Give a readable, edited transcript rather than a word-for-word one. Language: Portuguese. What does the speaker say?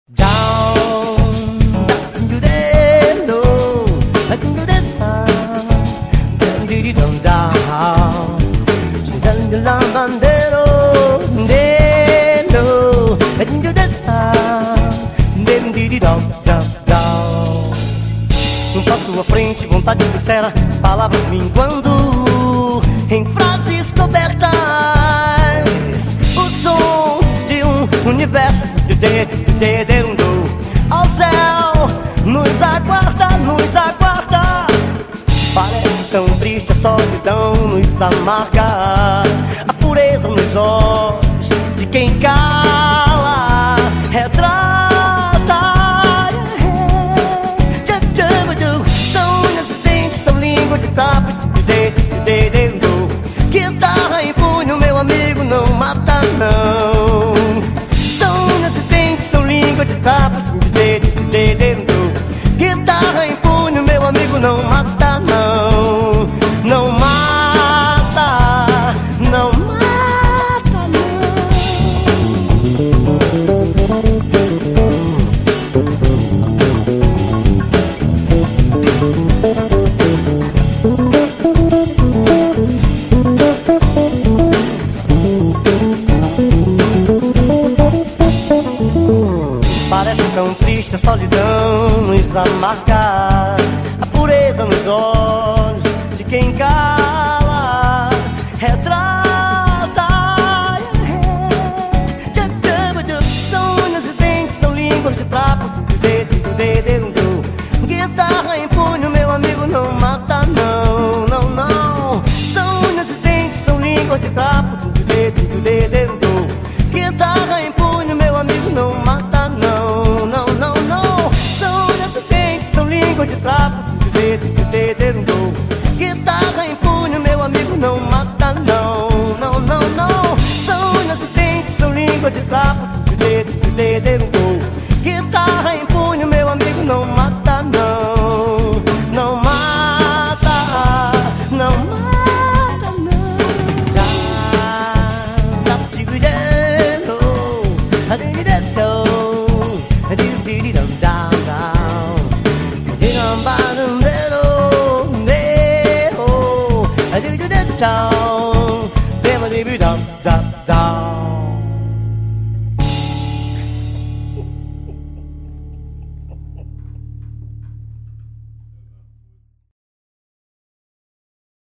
Down, do the low, do the sun, do the down, do the bandero, do the sun, do down. Passo à frente, vontade sincera, palavras minguando em frases cobertas. O som de universo ao céu nos aguarda, nos aguarda. Parece tão triste, a solidão nos amarga, a pureza nos olhos de quem cala retrata. São unhas e dentes, são língua de trapo, guitarra em punho, meu amigo, não mata não. São unhas e dentes, são língua de trapo, guitarra em punho, meu amigo, não mata não. Não mata, não mata não. Parece tão triste, a solidão nos amarga, a pureza nos olhos de quem cala retrata. São unhas e dentes, são línguas de trapo, guitarra em punho, meu amigo, não mata não, não, não. São unhas e dentes, são línguas de trapo, guitarra em punho, meu amigo, não mata não, não, não, não. São unhas e dentes, são língua de trapo, guitarra em punho, meu amigo, não mata não, não, não, não. São unhas e dentes, são língua de trapo, guitarra em punho, meu amigo, não mata não, não mata, não mata não. Down, down, down.